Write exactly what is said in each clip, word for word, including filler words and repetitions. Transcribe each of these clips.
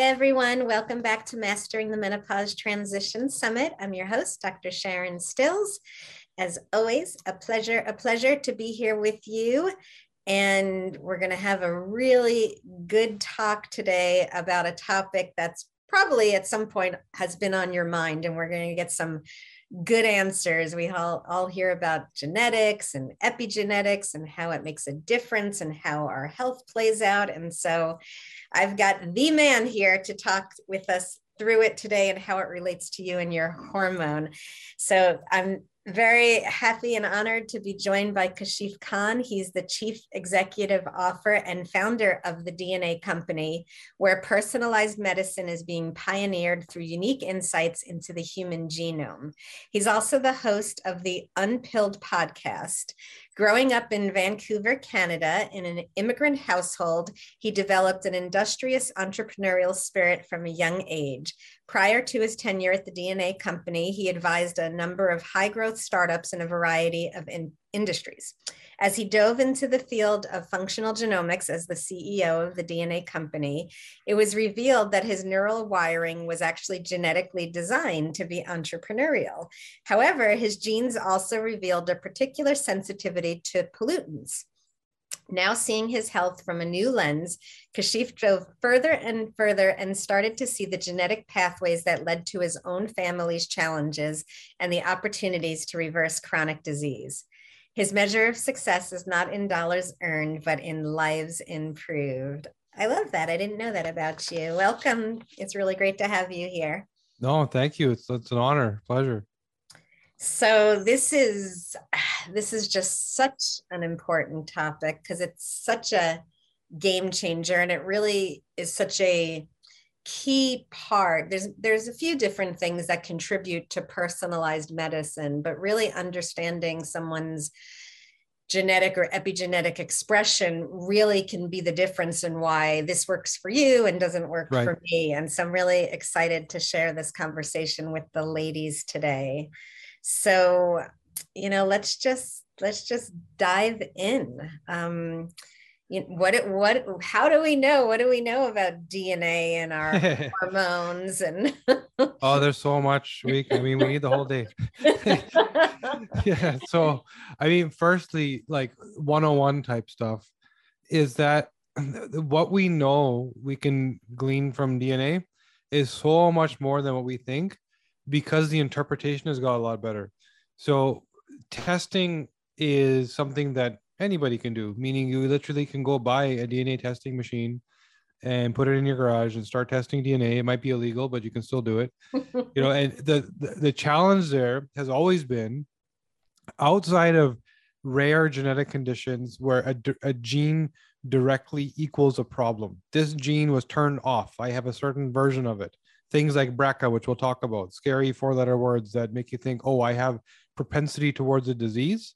everyone. Welcome back to Mastering the Menopause Transition Summit. I'm your host, Doctor Sharon Stills. As always, a pleasure, a pleasure to be here with you. And we're going to have a really good talk today about a topic that's probably at some point has been on your mind, and we're going to get some good answers. We all, all hear about genetics and epigenetics and how it makes a difference and how our health plays out. And so I've got the man here to talk with us through it today and how it relates to you and your hormone. So I'm very happy and honored to be joined by Kashif Khan. He's the Chief Executive Officer and founder of the D N A Company, where personalized medicine is being pioneered through unique insights into the human genome. He's also the host of the Unpilled podcast. Growing up in Vancouver, Canada, in an immigrant household, he developed an industrious entrepreneurial spirit from a young age. Prior to his tenure at the D N A Company, he advised a number of high-growth startups in a variety of in- industries. As he dove into the field of functional genomics as the C E O of the D N A Company, it was revealed that his neural wiring was actually genetically designed to be entrepreneurial. However, his genes also revealed a particular sensitivity to pollutants. Now seeing his health from a new lens, Kashif drove further and further and started to see the genetic pathways that led to his own family's challenges and the opportunities to reverse chronic disease. His measure of success is not in dollars earned, but in lives improved. I love that. I didn't know that about you. Welcome. It's really great to have you here. No, thank you. It's, it's an honor, pleasure. So this is this is just such an important topic because it's such a game changer, and it really is such a key part. There's there's a few different things that contribute to personalized medicine, but really understanding someone's genetic or epigenetic expression really can be the difference in why this works for you and doesn't work Right. for me. And so I'm really excited to share this conversation with the ladies today. So, you know, let's just let's just dive in. Um, you know, what what how do we know? What do we know about D N A and our hormones? And oh, there's so much. We I mean, we need the whole day. Yeah. So, I mean, firstly, like one oh one type stuff is that what we know we can glean from D N A is so much more than what we think, because the interpretation has got a lot better. So testing is something that anybody can do, meaning you literally can go buy a D N A testing machine and put it in your garage and start testing D N A. It might be illegal, but you can still do it. You know, and the, the, the challenge there has always been, outside of rare genetic conditions where a, a gene directly equals a problem. This gene was turned off. I have a certain version of it. Things like B R C A, which we'll talk about, scary four-letter words that make you think, oh, I have propensity towards a disease.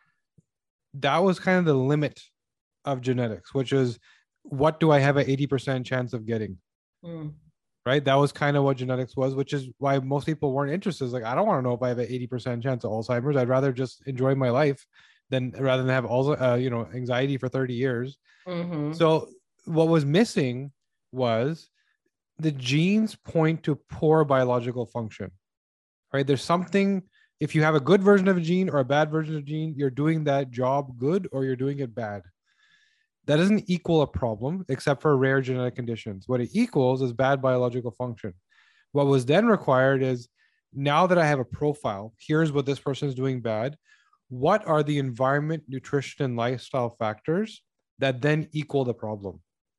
That was kind of the limit of genetics, which is, what do I have an eighty percent chance of getting? Mm. Right? That was kind of what genetics was, which is why most people weren't interested. It's like, I don't want to know if I have an eighty percent chance of Alzheimer's. I'd rather just enjoy my life than rather than have all, uh, you know, anxiety for thirty years. Mm-hmm. So what was missing was the genes point to poor biological function, right? There's something, if you have a good version of a gene or a bad version of a gene, you're doing that job good or you're doing it bad. That doesn't equal a problem except for rare genetic conditions. What it equals is bad biological function. What was then required is, now that I have a profile, here's what this person is doing bad. What are the environment, nutrition, and lifestyle factors that then equal the problem?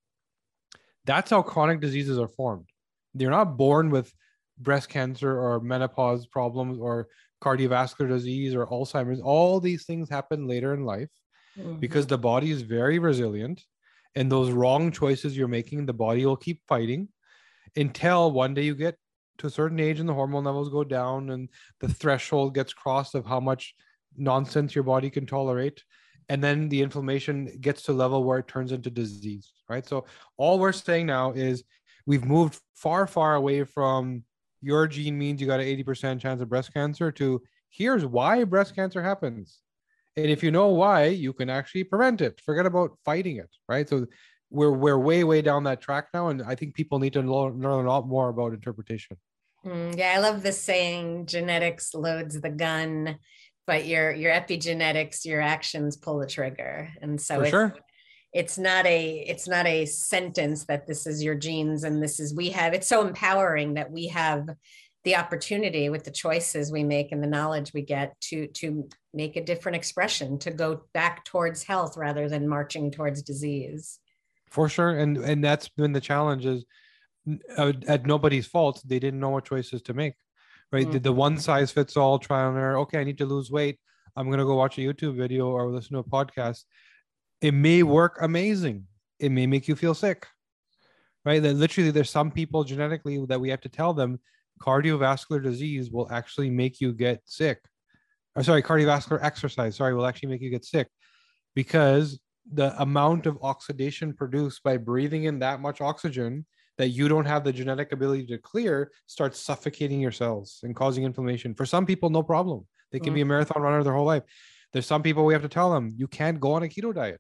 That's how chronic diseases are formed. They're not born with breast cancer or menopause problems or cardiovascular disease or Alzheimer's. All these things happen later in life. Mm-hmm. Because the body is very resilient, and those wrong choices you're making, the body will keep fighting until one day you get to a certain age and the hormone levels go down and the threshold gets crossed of how much nonsense your body can tolerate. And then the inflammation gets to a level where it turns into disease, right? So all we're saying now is we've moved far, far away from your gene means you got an eighty percent chance of breast cancer to here's why breast cancer happens. And if you know why, you can actually prevent it. Forget about fighting it, right? So we're we're way way down that track now, and I think people need to learn, learn a lot more about interpretation. Mm, yeah, I love this saying, genetics loads the gun, but your your epigenetics, your actions pull the trigger. And so For it's sure. it's not a it's not a sentence that this is your genes and this is we have. It's so empowering that we have the opportunity with the choices we make and the knowledge we get to to make a different expression, to go back towards health rather than marching towards disease. For sure. And and that's been the challenge, is uh, at nobody's fault. They didn't know what choices to make, right? Mm. The, the one size fits all trial and error. Okay, I need to lose weight. I'm going to go watch a YouTube video or listen to a podcast. It may work amazing. It may make you feel sick, right? That literally there's some people genetically that we have to tell them cardiovascular disease will actually make you get sick. Or sorry, cardiovascular exercise, sorry, will actually make you get sick, because the amount of oxidation produced by breathing in that much oxygen that you don't have the genetic ability to clear starts suffocating your cells and causing inflammation. For some people, no problem. They can mm. be a marathon runner their whole life. There's some people we have to tell them, you can't go on a keto diet.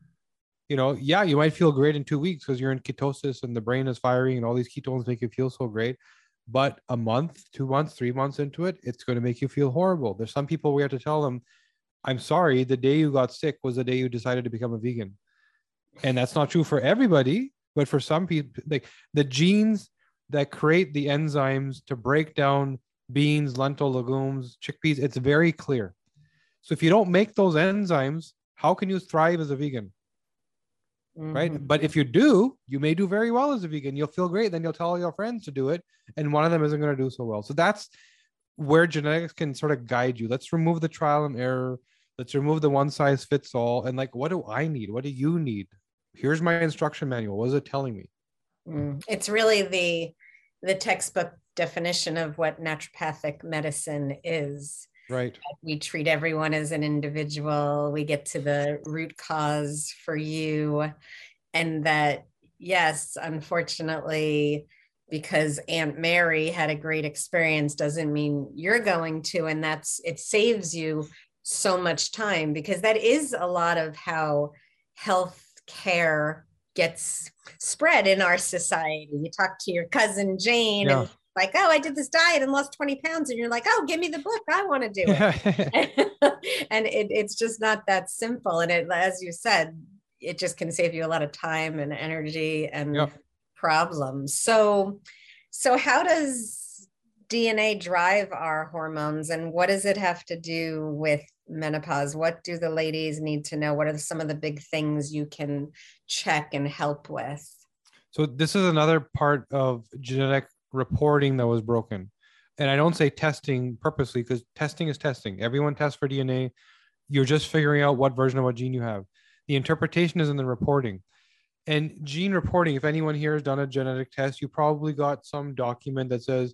You know, yeah, you might feel great in two weeks because you're in ketosis and the brain is firing and all these ketones make you feel so great. But a month, two months, three months into it, it's going to make you feel horrible. There's some people we have to tell them, I'm sorry, the day you got sick was the day you decided to become a vegan. And that's not true for everybody, but for some people, like the genes that create the enzymes to break down beans, lentil, legumes, chickpeas, it's very clear. So if you don't make those enzymes, how can you thrive as a vegan? Mm-hmm. Right? But if you do, you may do very well as a vegan. You'll feel great. Then you'll tell all your friends to do it. And one of them isn't going to do so well. So that's where genetics can sort of guide you. Let's remove the trial and error. Let's remove the one size fits all. And like, what do I need? What do you need? Here's my instruction manual. What is it telling me? Mm. It's really the, the textbook definition of what naturopathic medicine is. Right. We treat everyone as an individual. We get to the root cause for you. And that, yes, unfortunately, because Aunt Mary had a great experience doesn't mean you're going to. And that's, it saves you so much time, because that is a lot of how health care gets spread in our society. You talk to your cousin Jane yeah. and like, oh, I did this diet and lost twenty pounds. And you're like, oh, give me the book. I want to do it. And it, it's just not that simple. And it, as you said, it just can save you a lot of time and energy and yep. problems. So, so how does D N A drive our hormones, and what does it have to do with menopause? What do the ladies need to know? What are some of the big things you can check and help with? So this is another part of genetic reporting that was broken. And I don't say testing purposely, because testing is testing. Everyone tests for D N A. You're just figuring out what version of what gene you have. The interpretation is in the reporting. And gene reporting, if anyone here has done a genetic test, you probably got some document that says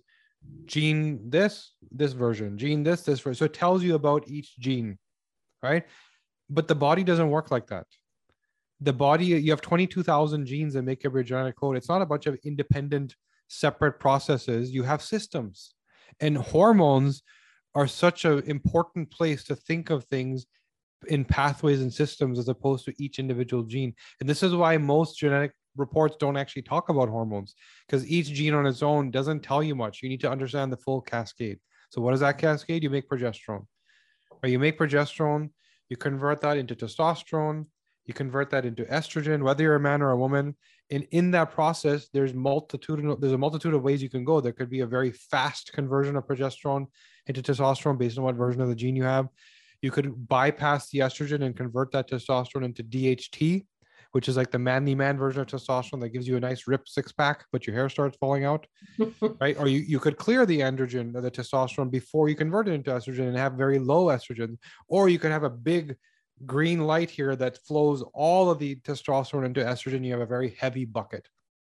gene this, this version, gene this, this version. So it tells you about each gene, right? But the body doesn't work like that. The body, you have twenty-two thousand genes that make up your genetic code. It's not a bunch of independent, separate processes. You have systems. And hormones are such an important place to think of things in pathways and systems as opposed to each individual gene. And this is why most genetic reports don't actually talk about hormones, because each gene on its own doesn't tell you much. You need to understand the full cascade. So what is that cascade? You make progesterone. Or you make progesterone, you convert that into testosterone, you convert that into estrogen, whether you're a man or a woman. And in that process, there's multitude, there's a multitude of ways you can go. There could be a very fast conversion of progesterone into testosterone based on what version of the gene you have. You could bypass the estrogen and convert that testosterone into D H T, which is like the manly man version of testosterone that gives you a nice ripped six pack, but your hair starts falling out, right? Or you, you could clear the androgen or the testosterone before you convert it into estrogen and have very low estrogen. Or you could have a big green light here that flows all of the testosterone into estrogen. You have a very heavy bucket.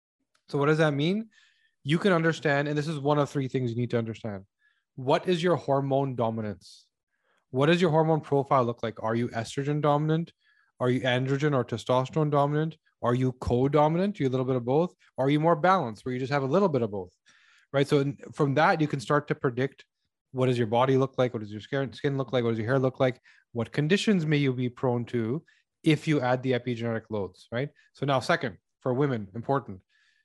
So what does that mean? You can understand, and this is one of three things you need to understand. What is your hormone dominance? What does your hormone profile look like? Are you estrogen dominant? Are you androgen or testosterone dominant? Are you co-dominant? Are you a little bit of both? Or are you more balanced where you just have a little bit of both, right? So from that, you can start to predict what does your body look like? What does your skin look like? What does your hair look like? What conditions may you be prone to if you add the epigenetic loads, right? So now second, for women, important.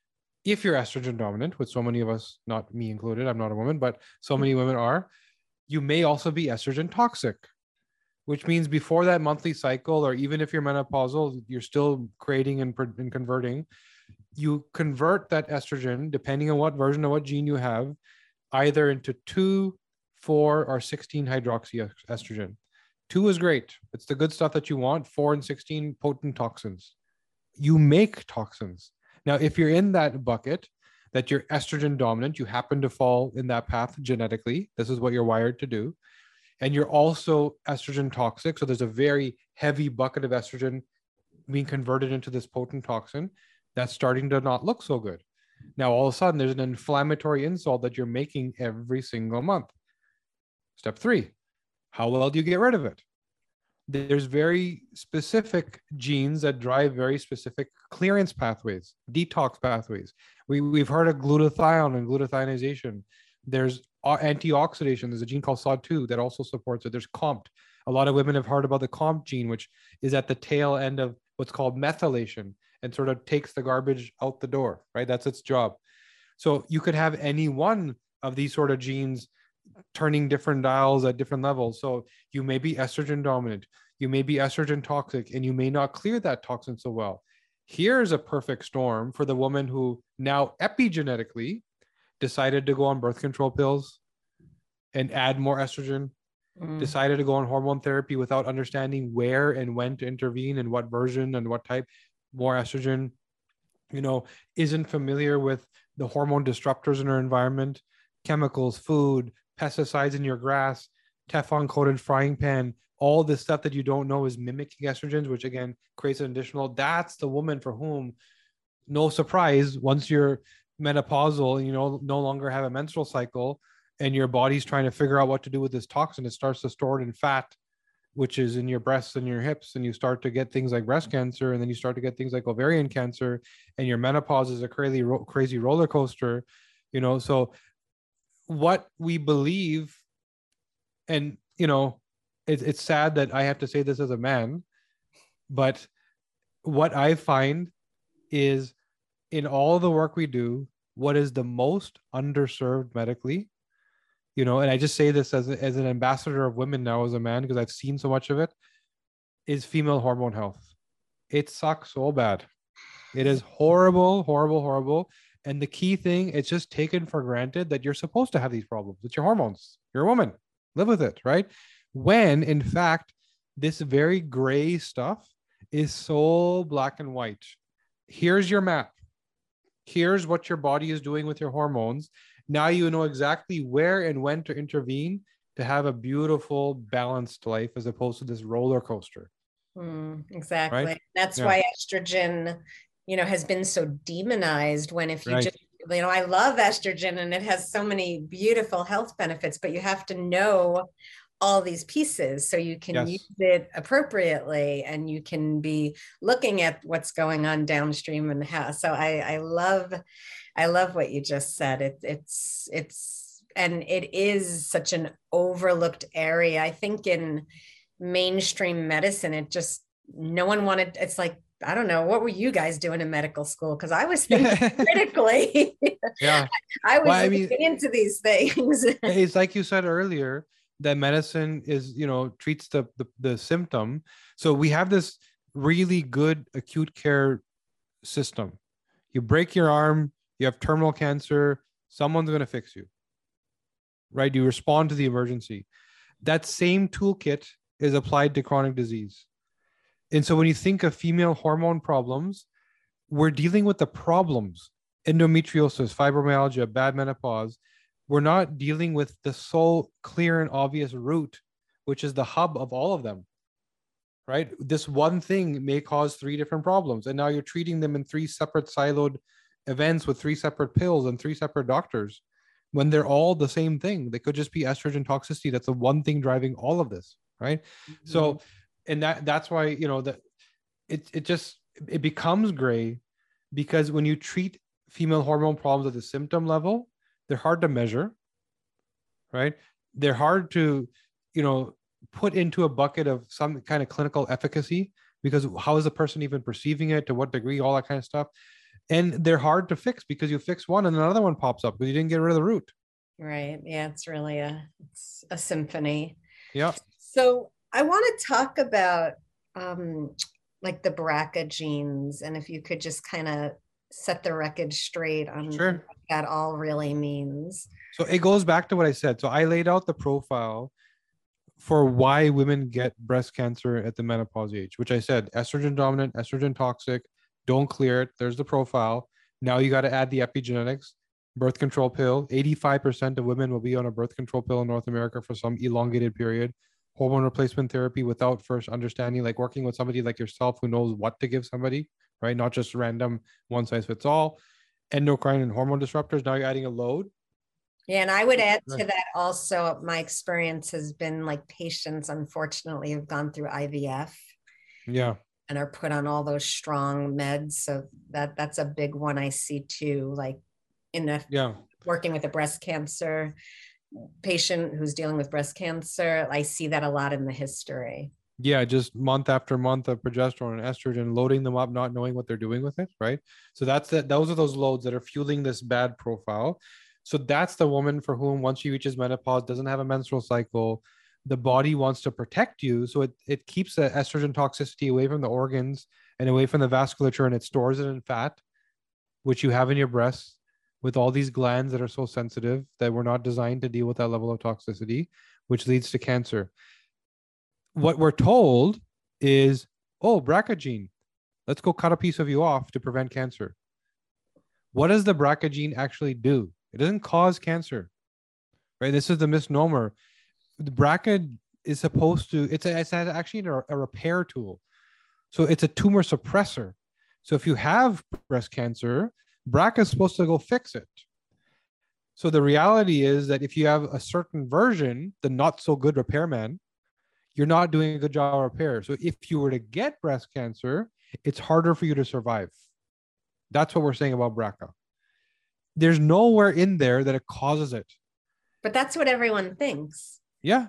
If you're estrogen dominant, which so many of us, not me included, I'm not a woman, but so many women are, you may also be estrogen toxic, which means before that monthly cycle, or even if you're menopausal, you're still creating and, and converting, you convert that estrogen, depending on what version of what gene you have, either into two, four, or sixteen hydroxy estrogen. Two is great. It's the good stuff that you want. Four and sixteen, potent toxins. You make toxins. Now, if you're in that bucket, that you're estrogen dominant, you happen to fall in that path genetically. This is what you're wired to do. And you're also estrogen toxic. So there's a very heavy bucket of estrogen being converted into this potent toxin that's starting to not look so good. Now, all of a sudden, there's an inflammatory insult that you're making every single month. Step three, how well do you get rid of it? There's very specific genes that drive very specific clearance pathways, detox pathways. We, we've heard of glutathione and glutathionization. There's antioxidation. There's a gene called S O D two that also supports it. There's C O M T. A lot of women have heard about the C O M T gene, which is at the tail end of what's called methylation and sort of takes the garbage out the door, right? That's its job. So you could have any one of these sort of genes turning different dials at different levels. So you may be estrogen dominant, you may be estrogen toxic, and you may not clear that toxin so well. Here's a perfect storm for the woman who now epigenetically decided to go on birth control pills and add more estrogen, mm. decided to go on hormone therapy without understanding where and when to intervene and what version and what type, more estrogen, you know, isn't familiar with the hormone disruptors in her environment, chemicals, food, pesticides in your grass, Teflon coated frying pan, all this stuff that you don't know is mimicking estrogens, which again creates an additional. That's the woman for whom, no surprise, once you're menopausal, you know, no longer have a menstrual cycle, and your body's trying to figure out what to do with this toxin, it starts to store it in fat, which is in your breasts and your hips, and you start to get things like breast cancer, and then you start to get things like ovarian cancer, and your menopause is a crazy, crazy roller coaster, you know. So what we believe, and you know, it, it's sad that I have to say this as a man, but what I find is in all the work we do, what is the most underserved medically, you know, and I just say this as, a, as an ambassador of women now as a man, because I've seen so much of it, is female hormone health. It sucks so bad. It is horrible, horrible, horrible. And the key thing, it's just taken for granted that you're supposed to have these problems. It's your hormones. You're a woman. Live with it, right? When in fact, this very gray stuff is so black and white. Here's your map. Here's what your body is doing with your hormones. Now you know exactly where and when to intervene to have a beautiful, balanced life as opposed to this roller coaster. Mm, exactly. Right? That's Yeah. why estrogen, you know, has been so demonized, when if you Right. just, you know, I love estrogen and it has so many beautiful health benefits, but you have to know all these pieces so you can Yes. use it appropriately, and you can be looking at what's going on downstream and how. So I, I love, I love what you just said. It, it's, it's, and it is such an overlooked area. I think in mainstream medicine, it just, no one wanted, it's like, I don't know, what were you guys doing in medical school? Because I was thinking critically. Yeah. I was Well, I looking mean, into these things. it's like you said earlier, that medicine is, you know, treats the, the the symptom. So we have this really good acute care system. You break your arm, you have terminal cancer, someone's going to fix you, right? You respond to the emergency. That same toolkit is applied to chronic disease. And so when you think of female hormone problems, we're dealing with the problems: endometriosis, fibromyalgia, bad menopause. We're not dealing with the so clear and obvious root, which is the hub of all of them, right? This one thing may cause three different problems, and now you're treating them in three separate siloed events with three separate pills and three separate doctors, when they're all the same thing. They could just be estrogen toxicity. That's the one thing driving all of this, right? Mm-hmm. So, and that that's why, you know, that it it just it becomes gray, because when you treat female hormone problems at the symptom level, they're hard to measure, right? They're hard to, you know, put into a bucket of some kind of clinical efficacy, because how is the person even perceiving it, to what degree, all that kind of stuff. And they're hard to fix because you fix one and another one pops up because you didn't get rid of the root. Right. Yeah, it's really a it's a symphony. Yeah. So I want to talk about um, like the B R C A genes, and if you could just kind of set the record straight on Sure. what that all really means. So it goes back to what I said. So I laid out the profile for why women get breast cancer at the menopause age, which I said estrogen dominant, estrogen toxic, don't clear it. There's the profile. Now you got to add the epigenetics, birth control pill. eighty-five percent of women will be on a birth control pill in North America for some elongated period. Hormone replacement therapy without first understanding, like working with somebody like yourself who knows what to give somebody, right? Not just random one size fits all. Endocrine and hormone disruptors. Now you're adding a load. Yeah, and I would add to that also, my experience has been like patients, unfortunately, have gone through I V F. Yeah. And are put on all those strong meds. So that that's a big one I see too, like in the yeah. working with a breast cancer patient who's dealing with breast cancer. I see that a lot in the history. Yeah, just month after month of progesterone and estrogen, loading them up, not knowing what they're doing with it, right? So that's that. Those are those loads that are fueling this bad profile. So that's the woman for whom, once she reaches menopause, doesn't have a menstrual cycle, the body wants to protect you. So it, it keeps the estrogen toxicity away from the organs and away from the vasculature, and it stores it in fat, which you have in your breasts, with all these glands that are so sensitive that were not designed to deal with that level of toxicity, which leads to cancer. What we're told is, oh, B R C A gene, let's go cut a piece of you off to prevent cancer. What does the B R C A gene actually do? It doesn't cause cancer, right? This is the misnomer. The B R C A is supposed to, it's, a, it's actually a, a repair tool. So it's a tumor suppressor. So if you have breast cancer, B R C A is supposed to go fix it. So the reality is that if you have a certain version, the not so good repairman, you're not doing a good job of repair. So if you were to get breast cancer, it's harder for you to survive. That's what we're saying about B R C A. There's nowhere in there that it causes it. But that's what everyone thinks. Yeah.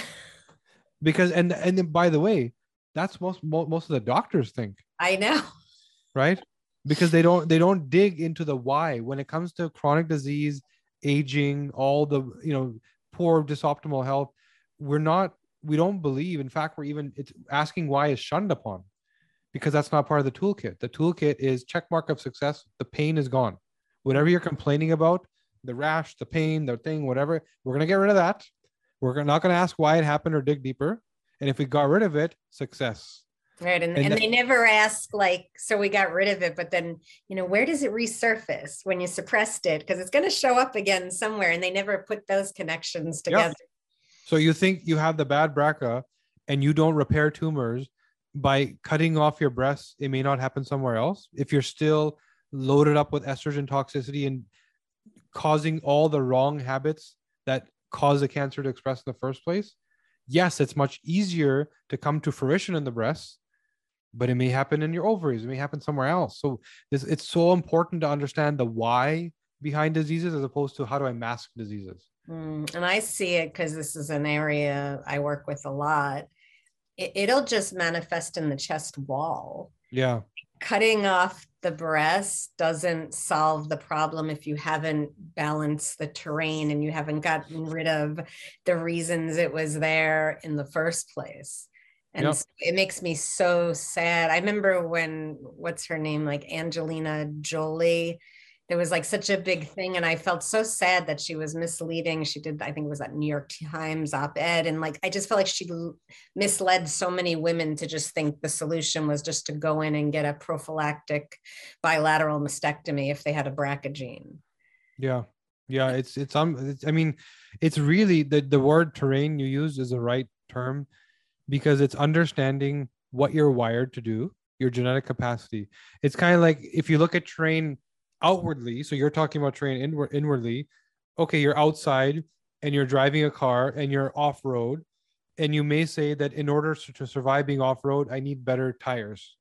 Because, and, and then, by the way, that's most, most of the doctors think. I know. Right? Because they don't, they don't dig into the why. When it comes to chronic disease, aging, all the, you know, poor, dysoptimal health, we're not, we don't believe. In fact, we're even, it's asking why is shunned upon, because that's not part of the toolkit. The toolkit is check mark of success. The pain is gone. Whatever you're complaining about, the rash, the pain, the thing, whatever, we're going to get rid of that. We're not going to ask why it happened or dig deeper. And if we got rid of it, success. Right. And, And and that- they never ask, like, so we got rid of it, but then, you know, where does it resurface when you suppressed it? Because it's going to show up again somewhere. And they never put those connections together. Yep. So you think you have the bad B R C A and you don't repair tumors by cutting off your breasts, it may not happen somewhere else. If you're still loaded up with estrogen toxicity and causing all the wrong habits that cause the cancer to express in the first place, yes, it's much easier to come to fruition in the breasts, but it may happen in your ovaries. It may happen somewhere else. So this, it's so important to understand the why behind diseases as opposed to how do I mask diseases. Mm, and I see it because this is an area I work with a lot. It, it'll just manifest in the chest wall. Yeah. Cutting off the breast doesn't solve the problem if you haven't balanced the terrain and you haven't gotten rid of the reasons it was there in the first place. And Yep. so it makes me so sad. I remember when, what's her name, like Angelina Jolie, there was like such a big thing. And I felt so sad that she was misleading. She did, I think it was that New York Times op-ed. And like, I just felt like she misled so many women to just think the solution was just to go in and get a prophylactic bilateral mastectomy if they had a B R C A gene. Yeah. Yeah. It's, it's, um, it's, I mean, it's really the, the word terrain you use is the right term, because it's understanding what you're wired to do, your genetic capacity. It's kind of like if you look at terrain outwardly, so you're talking about terrain inward, inwardly, okay, you're outside and you're driving a car and you're off-road, and you may say that in order to survive being off-road, I need better tires,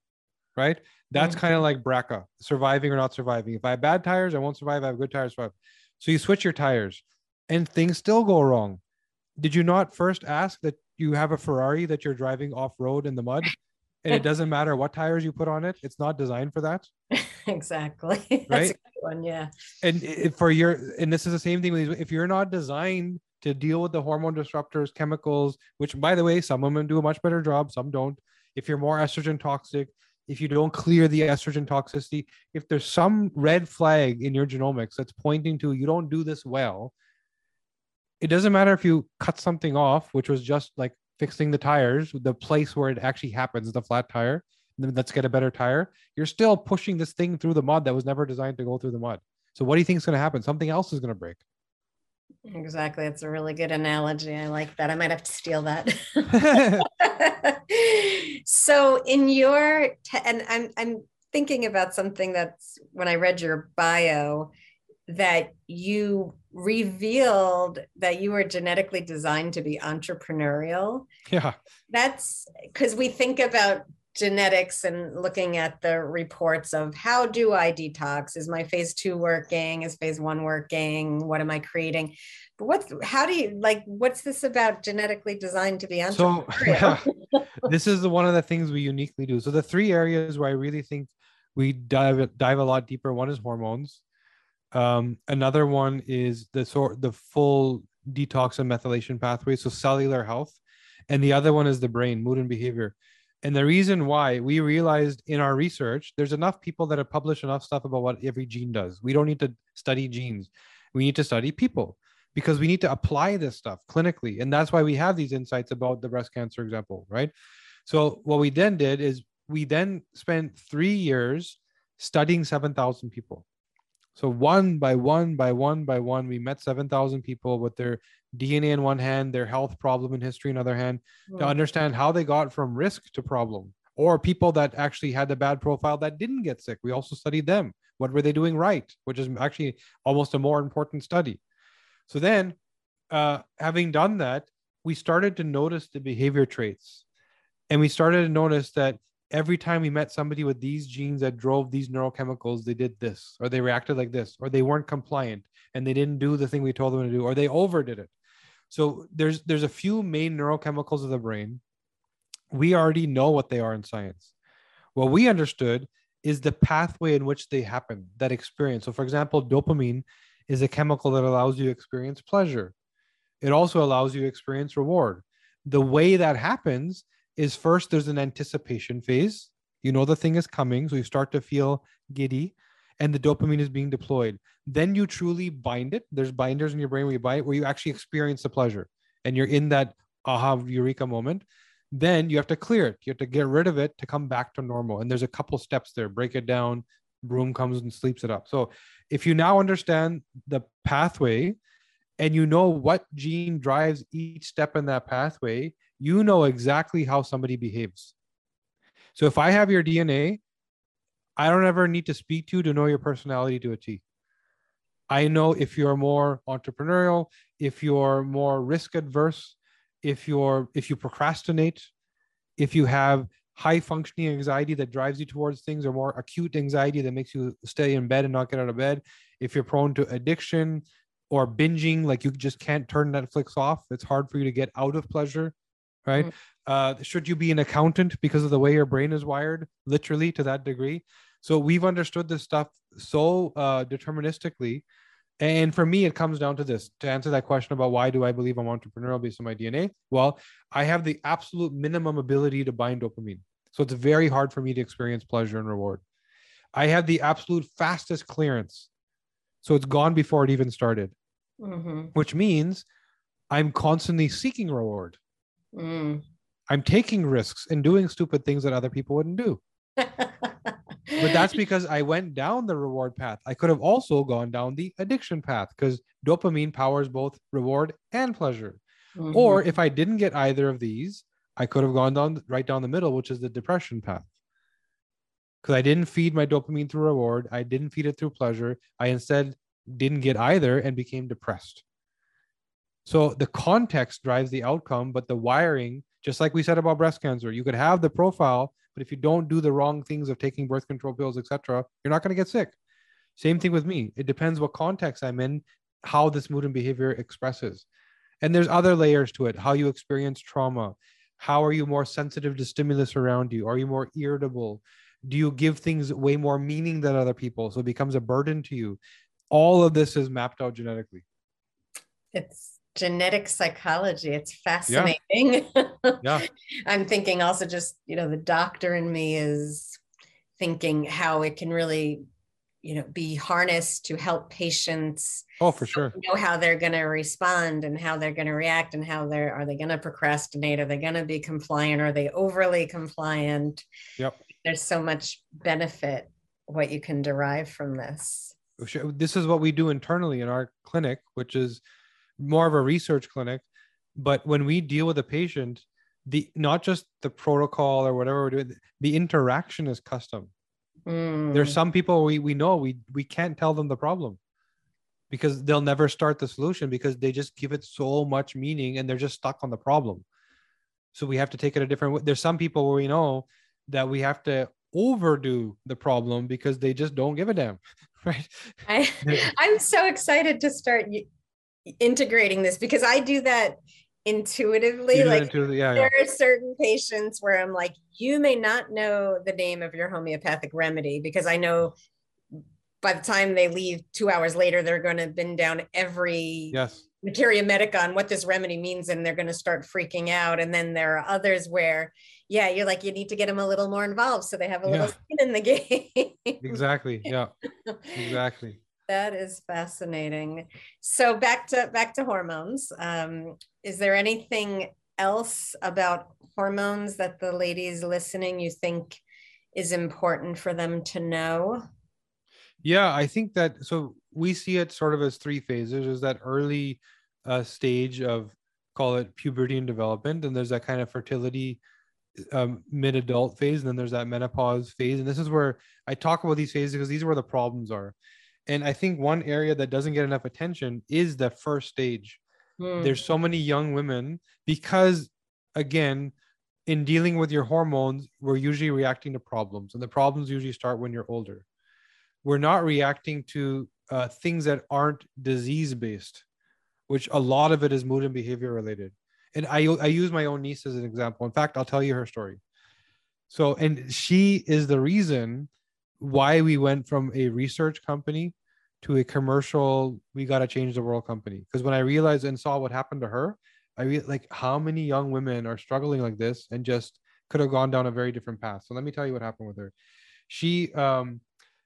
right? That's Mhm. kind of like B R C A, surviving or not surviving. If I have bad tires, I won't survive. I have good tires, survive. So you switch your tires and things still go wrong. Did you not first ask that you have a Ferrari that you're driving off-road in the mud? and it doesn't matter what tires you put on it. It's not designed for that. Exactly. That's right? a good one. Yeah. And if for your, and this is the same thing with these, if you're not designed to deal with the hormone disruptors, chemicals, which by the way, some women do a much better job, some don't. If you're more estrogen toxic, if you don't clear the estrogen toxicity, if there's some red flag in your genomics that's pointing to you don't do this well, it doesn't matter if you cut something off, which was just like fixing the tires, the place where it actually happens, the flat tire, then let's get a better tire. You're still pushing this thing through the mud that was never designed to go through the mud. So what do you think is going to happen? Something else is going to break. Exactly. It's a really good analogy. I like that. I might have to steal that. So in your, te- and I'm, I'm thinking about something that's when I read your bio, that you revealed that you were genetically designed to be entrepreneurial. Yeah. That's because we think about genetics and looking at the reports of how do I detox? Is my phase two working? Is phase one working? What am I creating? But what's, how do you like, what's this about genetically designed to be entrepreneurial? So yeah, this is the, one of the things we uniquely do. So the three areas where I really think we dive, dive a lot deeper, one is hormones. Um, another one is the sort, the full detox and methylation pathway. So cellular health. And the other one is the brain, mood and behavior. And the reason why we realized in our research, there's enough people that have published enough stuff about what every gene does. We don't need to study genes. We need to study people because we need to apply this stuff clinically. And that's why we have these insights about the breast cancer example, right? So what we then did is we then spent three years studying seven thousand people. So one by one by one by one, we met seven thousand people with their D N A in one hand, their health problem and history in other hand, to understand how they got from risk to problem, or people that actually had the bad profile that didn't get sick. We also studied them. What were they doing right? Which is actually almost a more important study. So then, uh, having done that, we started to notice the behavior traits. And we started to notice that every time we met somebody with these genes that drove these neurochemicals, they did this, or they reacted like this, or they weren't compliant and they didn't do the thing we told them to do, or they overdid it. So there's there's a few main neurochemicals of the brain. We already know what they are in science. What we understood is the pathway in which they happen, that experience. So for example, dopamine is a chemical that allows you to experience pleasure. It also allows you to experience reward. The way that happens is first there's an anticipation phase. You know the thing is coming, so you start to feel giddy and the dopamine is being deployed. Then you truly bind it. There's binders in your brain where you bind it, where you actually experience the pleasure and you're in that aha eureka moment. Then you have to clear it. You have to get rid of it to come back to normal. And there's a couple steps there. Break it down. Broom comes and sleeps it up. So if you now understand the pathway and you know what gene drives each step in that pathway, you know exactly how somebody behaves. So if I have your D N A, I don't ever need to speak to you to know your personality to a T. I know if you're more entrepreneurial, if you're more risk adverse, if you're if you procrastinate, if you have high functioning anxiety that drives you towards things, or more acute anxiety that makes you stay in bed and not get out of bed, if you're prone to addiction or binging, like you just can't turn Netflix off, it's hard for you to get out of pleasure, right? Mm. Uh, should you be an accountant because of the way your brain is wired, literally to that degree? So we've understood this stuff so uh, deterministically. And for me, it comes down to this, to answer that question about why do I believe I'm entrepreneurial based on my D N A? Well, I have the absolute minimum ability to bind dopamine. So it's very hard for me to experience pleasure and reward. I have the absolute fastest clearance. So it's gone before it even started, mm-hmm. which means I'm constantly seeking reward. Mm. I'm taking risks and doing stupid things that other people wouldn't do. But that's because I went down the reward path. I could have also gone down the addiction path because dopamine powers both reward and pleasure. Mm-hmm. Or if I didn't get either of these, I could have gone down right down the middle, which is the depression path. Because I didn't feed my dopamine through reward. I didn't feed it through pleasure. I instead didn't get either and became depressed. So the context drives the outcome, but the wiring, just like we said about breast cancer, you could have the profile, but if you don't do the wrong things of taking birth control pills, et cetera, you're not going to get sick. Same thing with me. It depends what context I'm in, how this mood and behavior expresses. And there's other layers to it, how you experience trauma, How are you more sensitive to stimulus around you? Are you more irritable? Do you give things way more meaning than other people, so it becomes a burden to you? All of this is mapped out genetically. It's genetic psychology. It's Yeah. fascinating. Yeah. I'm thinking also just, you know, the doctor in me is thinking how it can really, you know, be harnessed to help patients Oh, for sure. know how they're going to respond and how they're going to react and how they're, are they going to procrastinate? Are they going to be compliant? Are they overly compliant? Yep. There's so much benefit, what you can derive from this. This is what we do internally in our clinic, which is more of a research clinic. But when we deal with a patient, the not just the protocol or whatever we're doing, the interaction is custom. Mm. There's some people we we know we we can't tell them the problem because they'll never start the solution because they just give it so much meaning and they're just stuck on the problem. So we have to take it a different way. There's some people where we know that we have to overdo the problem because they just don't give a damn. Right. I, I'm so excited to start integrating this because I do that intuitively. Like intuitively, yeah, there yeah. are certain patients where I'm like, you may not know the name of your homeopathic remedy because I know by the time they leave two hours later, they're going to bin down every yes. materia medica on what this remedy means and they're going to start freaking out. And then there are others where, yeah, you're like, you need to get them a little more involved so they have a yeah. little skin in the game. Exactly. Yeah, exactly. That is fascinating. So back to back to hormones. Um, is there anything else about hormones that the ladies listening you think is important for them to know? Yeah, I think that, so we see it sort of as three phases. There's that early uh, stage of, call it puberty and development. And there's that kind of fertility um, mid-adult phase. And then there's that menopause phase. And this is where I talk about these phases because these are where the problems are. And I think one area that doesn't get enough attention is the first stage. Mm. There's so many young women because, again, in dealing with your hormones, we're usually reacting to problems. And the problems usually start when you're older. We're not reacting to uh, things that aren't disease-based, which a lot of it is mood and behavior related. And I, I use my own niece as an example. In fact, I'll tell you her story. So, and she is the reason why we went from a research company to a commercial, we got to change the world company. Because when I realized and saw what happened to her, I realized like how many young women are struggling like this and just could have gone down a very different path. So let me tell you what happened with her. She, um,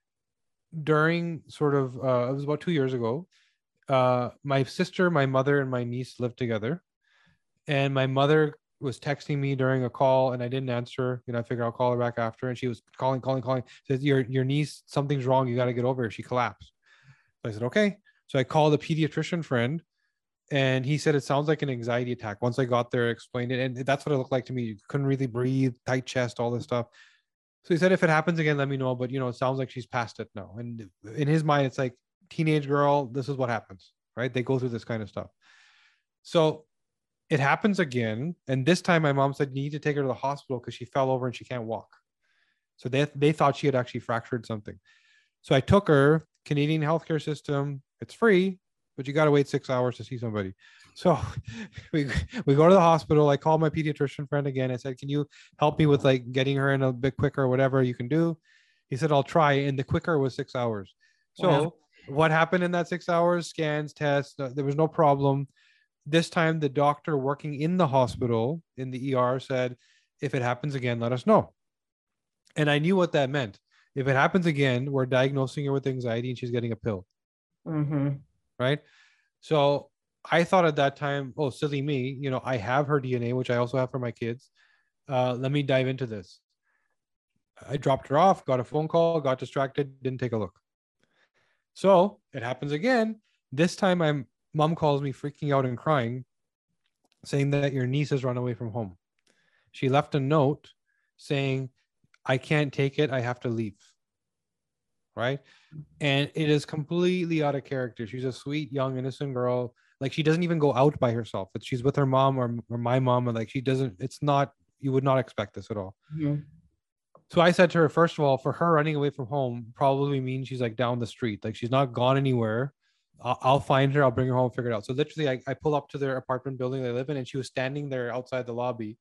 during sort of, uh, it was about two years ago, uh, my sister, my mother, and my niece lived together. And my mother was texting me during a call and I didn't answer. You know, I figured I'll call her back after. And she was calling, calling, calling. Says, your, your niece, something's wrong. You got to get over her. She collapsed. So I said, okay. So I called a pediatrician friend and he said, it sounds like an anxiety attack. Once I got there, I explained it. And that's what it looked like to me. You couldn't really breathe, tight chest, all this stuff. So he said, if it happens again, let me know. But, you know, it sounds like she's past it now. And in his mind, it's like, teenage girl, this is what happens, right? They go through this kind of stuff. So it happens again. And this time my mom said, you need to take her to the hospital because she fell over and she can't walk. So they, they thought she had actually fractured something. So I took her, Canadian healthcare system, it's free, but you got to wait six hours to see somebody. So we, we go to the hospital. I called my pediatrician friend again. I said, can you help me with like getting her in a bit quicker or whatever you can do? He said, I'll try. And the quicker was six hours. So wow. What happened in that six hours? Scans, tests, there was no problem. This time the doctor working in the hospital in the E R said, if it happens again, let us know. And I knew what that meant. If it happens again, we're diagnosing her with anxiety and she's getting a pill. Mm-hmm. Right. So I thought at that time, oh, silly me, you know, I have her D N A, which I also have for my kids. Uh, let me dive into this. I dropped her off, got a phone call, got distracted, didn't take a look. So it happens again. This time my mom calls me freaking out and crying, saying that your niece has run away from home. She left a note saying, I can't take it. I have to leave. Right. And it is completely out of character. She's a sweet, young, innocent girl. Like she doesn't even go out by herself. But she's with her mom or, or my mom. And like, she doesn't, it's not, you would not expect this at all. Mm-hmm. So I said to her, first of all, for her running away from home probably means she's like down the street. Like she's not gone anywhere. I'll, I'll find her. I'll bring her home, figure it out. So literally I, I pull up to their apartment building they live in and she was standing there outside the lobby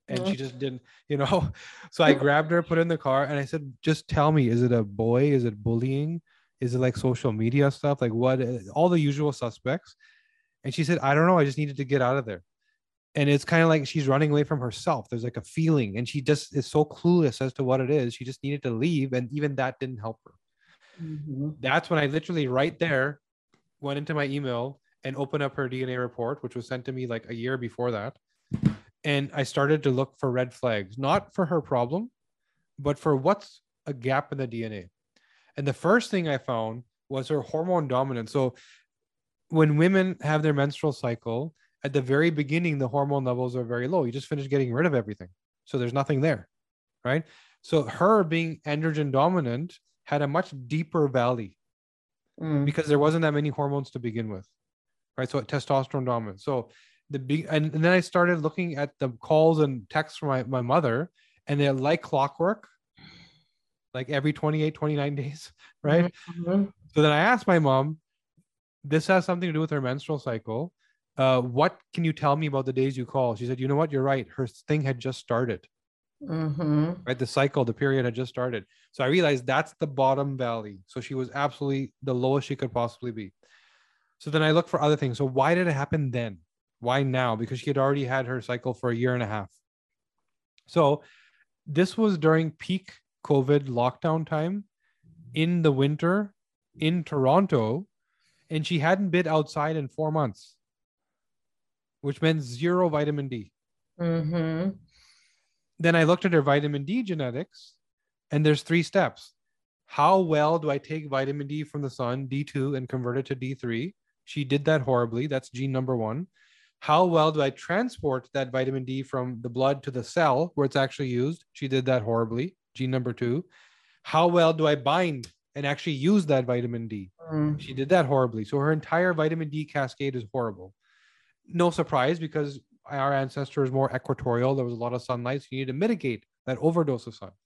And she just didn't, you know. So I grabbed her, put her in the car, and I said, just tell me, is it a boy? Is it bullying? Is it like social media stuff? Like what? All the usual suspects. And she said, I don't know. I just needed to get out of there. And it's kind of like she's running away from herself. There's like a feeling, and she just is so clueless as to what it is. She just needed to leave, and even that didn't help her. Mm-hmm. That's when I literally right there went into my email and opened up her D N A report, which was sent to me like a year before that. And I started to look for red flags, not for her problem, but for what's a gap in the D N A. And the first thing I found was her hormone dominance. So when women have their menstrual cycle, at the very beginning, the hormone levels are very low. You just finish getting rid of everything. So there's nothing there, right? So her being androgen dominant had a much deeper valley mm. because there wasn't that many hormones to begin with, right? So testosterone dominant. So the big, and, and then I started looking at the calls and texts from my, my mother, and they're like clockwork, like every twenty-eight, twenty-nine days, right? Mm-hmm. So then I asked my mom, this has something to do with her menstrual cycle. Uh, what can you tell me about the days you call? She said, you know what? You're right. Her thing had just started, mm-hmm. right? The cycle, the period had just started. So I realized that's the bottom valley. So she was absolutely the lowest she could possibly be. So then I looked for other things. So why did it happen then? Why now? Because she had already had her cycle for a year and a half. So this was during peak COVID lockdown time in the winter in Toronto, and she hadn't been outside in four months, which meant zero vitamin D. Mm-hmm. Then I looked at her vitamin D genetics, and there's three steps. How well do I take vitamin D from the sun, D two, and convert it to D three? She did that horribly. That's gene number one. How well do I transport that vitamin D from the blood to the cell where it's actually used? She did that horribly. Gene number two. How well do I bind and actually use that vitamin D? Mm. She did that horribly. So her entire vitamin D cascade is horrible. No surprise, because our ancestor is more equatorial. There was a lot of sunlight. So you need to mitigate that overdose of sun.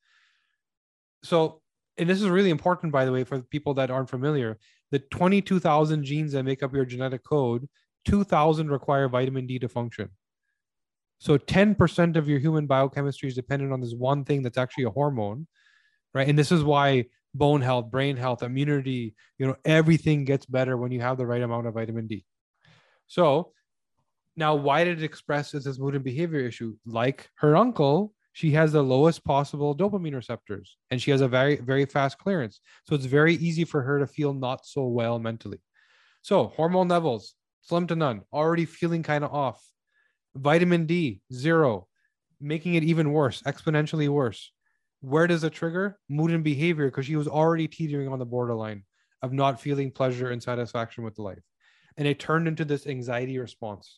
So, and this is really important, by the way, for people that aren't familiar, the twenty-two thousand genes that make up your genetic code, two thousand require vitamin D to function. So ten percent of your human biochemistry is dependent on this one thing that's actually a hormone, right? And this is why bone health, brain health, immunity, you know, everything gets better when you have the right amount of vitamin D. So now, why did it express as this mood and behavior issue? Like her uncle, she has the lowest possible dopamine receptors, and she has a very, very fast clearance. So it's very easy for her to feel not so well mentally. So hormone levels, slim to none, already feeling kind of off. Vitamin D, zero, making it even worse, exponentially worse. Where does it trigger? Mood and behavior, because she was already teetering on the borderline of not feeling pleasure and satisfaction with life. And it turned into this anxiety response.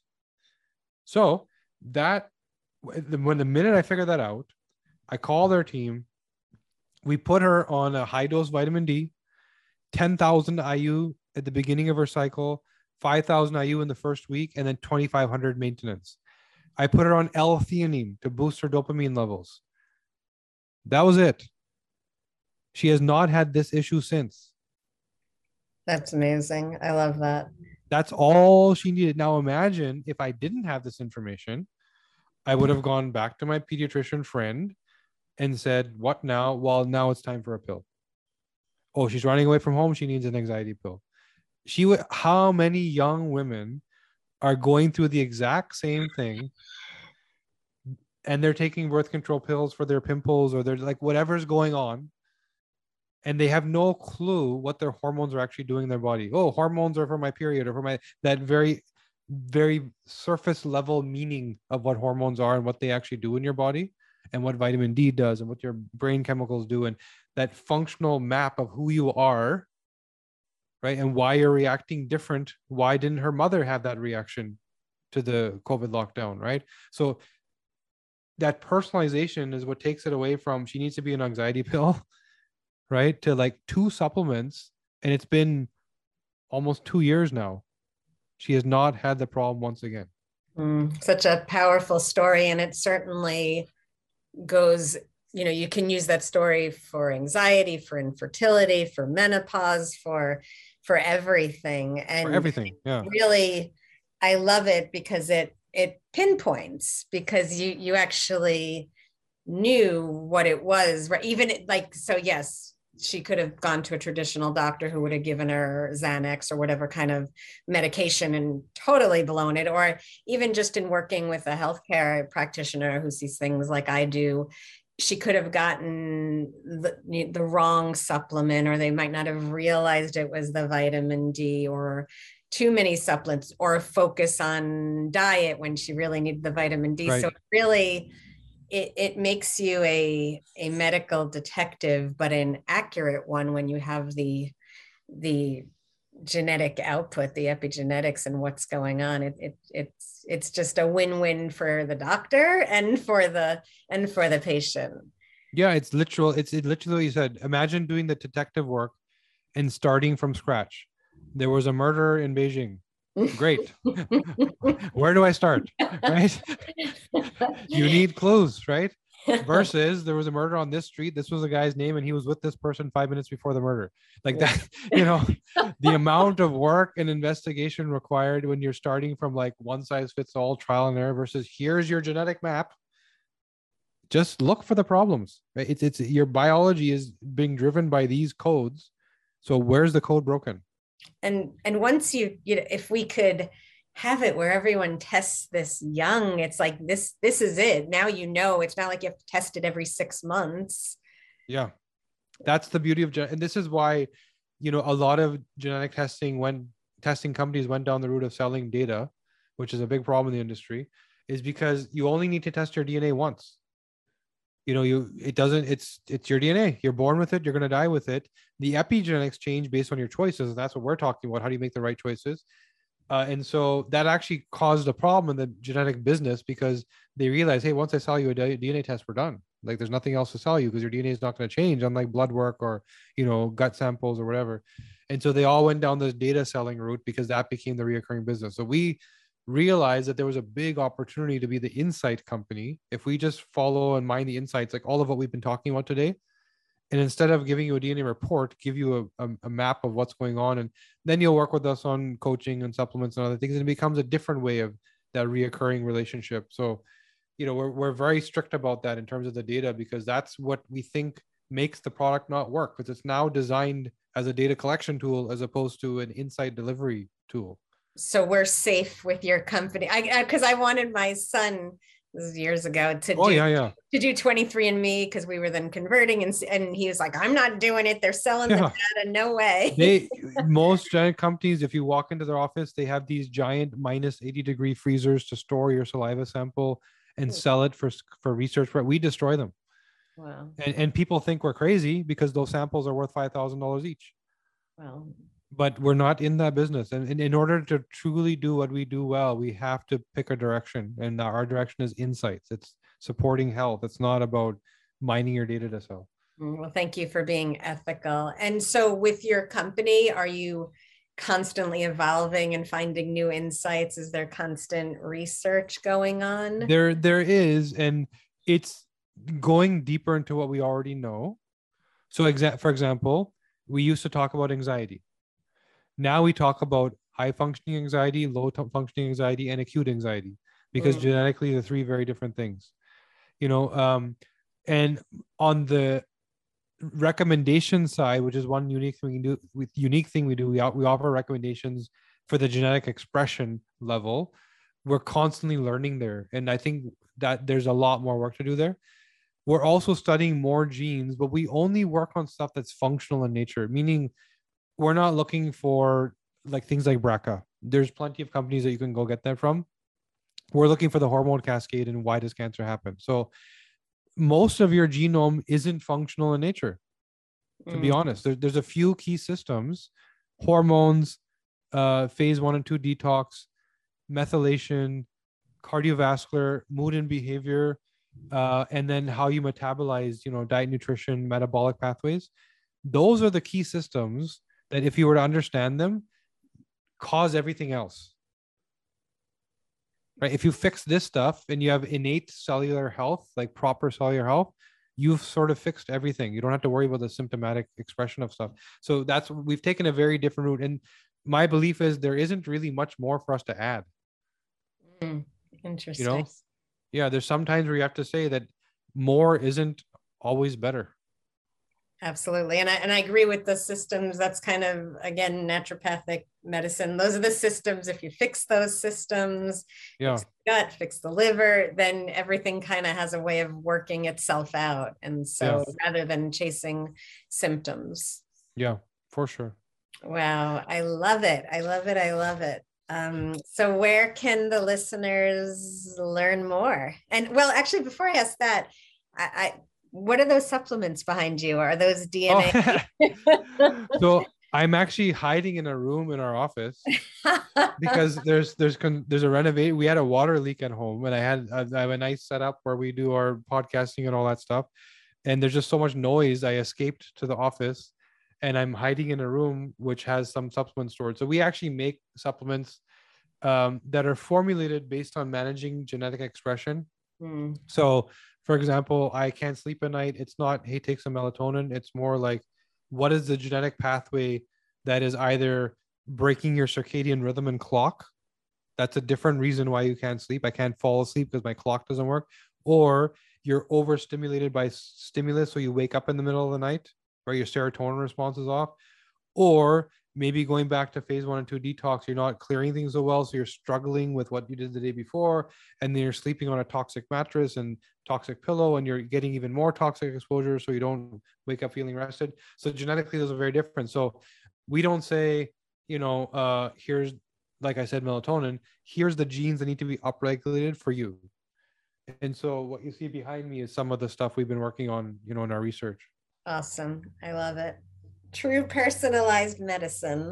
So that, when the minute I figured that out, I called their team. We put her on a high dose vitamin D, ten thousand I U at the beginning of her cycle, five thousand I U in the first week, and then twenty-five hundred maintenance. I put her on L-theanine to boost her dopamine levels. That was it. She has not had this issue since. That's amazing. I love that. That's all she needed. Now imagine if I didn't have this information, I would have gone back to my pediatrician friend and said, what now? Well, now it's time for a pill. Oh, she's running away from home. She needs an anxiety pill. She would, how many young women are going through the exact same thing, and they're taking birth control pills for their pimples, or they're like, whatever's going on, and they have no clue what their hormones are actually doing in their body. Oh, hormones are for my period, or for my, that very, very surface level meaning of what hormones are and what they actually do in your body, and what vitamin D does and what your brain chemicals do, and that functional map of who you are, right? And why you're reacting different. Why didn't her mother have that reaction to the COVID lockdown, right? So that personalization is what takes it away from she needs to be an anxiety pill, right, to like two supplements. And it's been almost two years now. She has not had the problem once again. Mm, such a powerful story. And it certainly goes, you know, you can use that story for anxiety, for infertility, for menopause, for, for everything. And for everything. Yeah. Really, I love it because it, it pinpoints, because you you actually knew what it was, right? Even like, so yes, she could have gone to a traditional doctor who would have given her Xanax or whatever kind of medication and totally blown it. Or even just in working with a healthcare practitioner who sees things like I do, she could have gotten the, the wrong supplement, or they might not have realized it was the vitamin D, or too many supplements, or focus on diet when she really needed the vitamin D. Right. So it really, it, it makes you a, a medical detective, but an accurate one when you have the, the genetic output, the epigenetics and what's going on. It, it, it's, it's just a win-win for the doctor and for the, and for the patient. Yeah, it's literal. It's it literally, you said, imagine doing the detective work and starting from scratch. There was a murder in Beijing. Great. Where do I start? Right? You need clues, right? Versus there was a murder on this street. This was a guy's name, and he was with this person five minutes before the murder. Like that, you know, the amount of work and investigation required when you're starting from like one size fits all trial and error versus here's your genetic map. Just look for the problems, right? It's it's your biology is being driven by these codes. So where's the code broken? And and once you, you know, if we could have it where everyone tests this young, it's like this, this is it. Now, you know, it's not like you have to test it every six months. Yeah. That's the beauty of gen- and this is why, you know, a lot of genetic testing when testing companies went down the route of selling data, which is a big problem in the industry, is because you only need to test your D N A once. You know, you it doesn't, it's it's your D N A. You're born with it, you're gonna die with it. The epigenetics change based on your choices, and that's what we're talking about. How do you make the right choices? Uh, and so that actually caused a problem in the genetic business because they realized, hey, once I sell you a D N A test, we're done. Like there's nothing else to sell you because your D N A is not going to change, unlike blood work or, you know, gut samples or whatever. And so they all went down this data selling route because that became the reoccurring business. So we realized that there was a big opportunity to be the insight company if we just follow and mine the insights, like all of what we've been talking about today. And instead of giving you a D N A report, give you a, a, a map of what's going on. And then you'll work with us on coaching and supplements and other things. And it becomes a different way of that reoccurring relationship. So, you know, we're, we're very strict about that in terms of the data, because that's what we think makes the product not work, because it's now designed as a data collection tool as opposed to an insight delivery tool. So we're safe with your company. I, because I, I wanted my son, this was years ago, to oh, do yeah, yeah. to do twenty-three and me, because we were then converting, and and he was like, I'm not doing it. They're selling Yeah. the data. No way. They most giant companies, if you walk into their office, they have these giant minus eighty degree freezers to store your saliva sample and sell it for for research. But we destroy them. Wow. And and people think we're crazy because those samples are worth five thousand dollars each. Wow. But we're not in that business. And in, in order to truly do what we do well, we have to pick a direction. And our direction is insights. It's supporting health. It's not about mining your data to sell. Well, thank you for being ethical. And so with your company, are you constantly evolving and finding new insights? Is there constant research going on? There, there is, and it's going deeper into what we already know. So, exa- for example, we used to talk about anxiety. Now we talk about high functioning anxiety, low functioning anxiety, and acute anxiety, because mm. genetically they're three very different things. You know, um, and on the recommendation side, which is one unique thing we do, with unique thing we do, we, we offer recommendations for the genetic expression level. We're constantly learning there, and I think that there's a lot more work to do there. We're also studying more genes, but we only work on stuff that's functional in nature, meaning we're not looking for like things like B R C A. There's plenty of companies that you can go get that from. We're looking for the hormone cascade and why does cancer happen. So most of your genome isn't functional in nature, to mm. be honest. There, there's a few key systems, hormones, uh, phase one and two detox, methylation, cardiovascular, mood and behavior, uh, and then how you metabolize, you know, diet, nutrition, metabolic pathways. Those are the key systems that if you were to understand them, cause everything else. Right? If you fix this stuff and you have innate cellular health, like proper cellular health, you've sort of fixed everything. You don't have to worry about the symptomatic expression of stuff. So that's, we've taken a very different route. And my belief is there isn't really much more for us to add. Mm. Interesting. You know, yeah, there's sometimes where you have to say that more isn't always better. Absolutely. And I, and I agree with the systems. That's kind of, again, naturopathic medicine. Those are the systems. If you fix those systems, yeah. fix the gut, fix the liver, then everything kind of has a way of working itself out. And so yeah. rather than chasing symptoms. Yeah, for sure. Wow. I love it. I love it. I love it. Um, so where can the listeners learn more? And well, actually, before I ask that, I, I what are those supplements behind you? Are those D N A? Oh. So I'm actually hiding in a room in our office because there's there's there's a renovate. We had a water leak at home, and I had I have a nice setup where we do our podcasting and all that stuff. And there's just so much noise. I escaped to the office, and I'm hiding in a room which has some supplements stored. So we actually make supplements um, that are formulated based on managing genetic expression. Mm. So, for example, I can't sleep at night. It's not, hey, take some melatonin. It's more like, what is the genetic pathway that is either breaking your circadian rhythm and clock? That's a different reason why you can't sleep. I can't fall asleep because my clock doesn't work. Or you're overstimulated by stimulus, so you wake up in the middle of the night, or your serotonin response is off. Or maybe going back to phase one and two detox, you're not clearing things so well, so you're struggling with what you did the day before, and then you're sleeping on a toxic mattress and toxic pillow, and you're getting even more toxic exposure, so you don't wake up feeling rested. So genetically, those are very different. So we don't say, you know, uh, here's, like I said, melatonin, here's the genes that need to be upregulated for you. And so what you see behind me is some of the stuff we've been working on, you know, in our research. Awesome. I love it. True personalized medicine.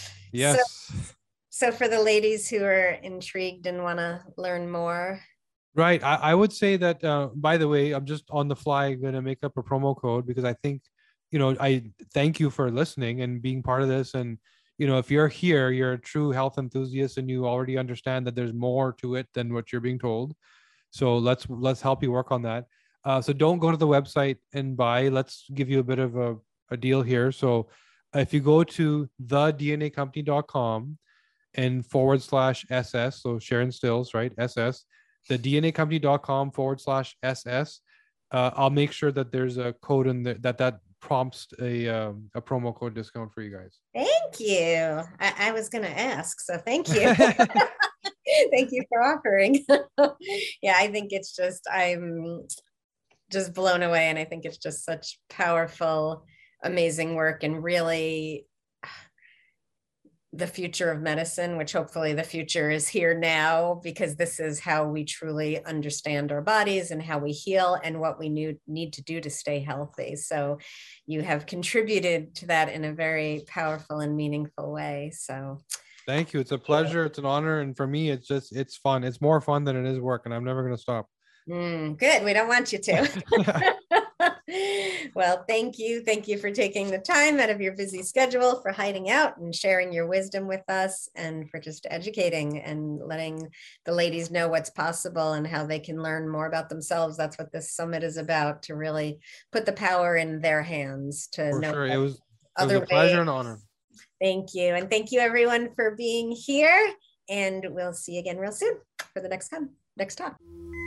Yes. So, so for the ladies who are intrigued and want to learn more. Right. I, I would say that, uh, by the way, I'm just on the fly going to make up a promo code because I think, you know, I thank you for listening and being part of this. And, you know, if you're here, you're a true health enthusiast and you already understand that there's more to it than what you're being told. So let's, let's help you work on that. Uh, so don't go to the website and buy. Let's give you a bit of a, a deal here. So if you go to the D N A company dot com and forward slash S S, so Sharon Stills, right? S S, the D N A company dot com forward slash S S. Uh, I'll make sure that there's a code in there that that prompts a um, a promo code discount for you guys. Thank you. I, I was going to ask, so thank you. Thank you for offering. Yeah, I think it's just, I'm just blown away. And I think it's just such powerful, amazing work, and really the future of medicine, which hopefully the future is here now, because this is how we truly understand our bodies and how we heal and what we need, need to do to stay healthy. So you have contributed to that in a very powerful and meaningful way. So thank you. It's a pleasure. It's an honor. And for me, it's just, it's fun. It's more fun than it is work, and I'm never going to stop. Mm, good. We don't want you to. Well, thank you. Thank you for taking the time out of your busy schedule, for hiding out and sharing your wisdom with us, and for just educating and letting the ladies know what's possible and how they can learn more about themselves. That's what this summit is about, to really put the power in their hands to for know. Sure. It was, it was a pleasure ways. and honor. Thank you. And thank you everyone for being here. And we'll see you again real soon for the next come next talk.